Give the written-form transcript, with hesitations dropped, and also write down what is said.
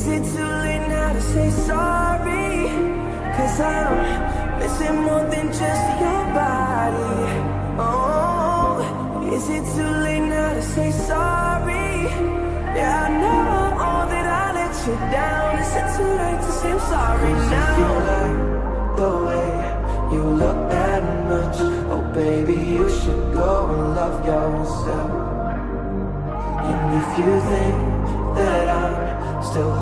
Is it too late now to say sorry? 'Cause I'm missing more than just your body. Oh, is it too late now to say sorry? Yeah, I know all that I let you down. Is it too late to say I'm sorry now? If you like the way you look that much, oh baby, you should go and love yourself. And if you think that I'm still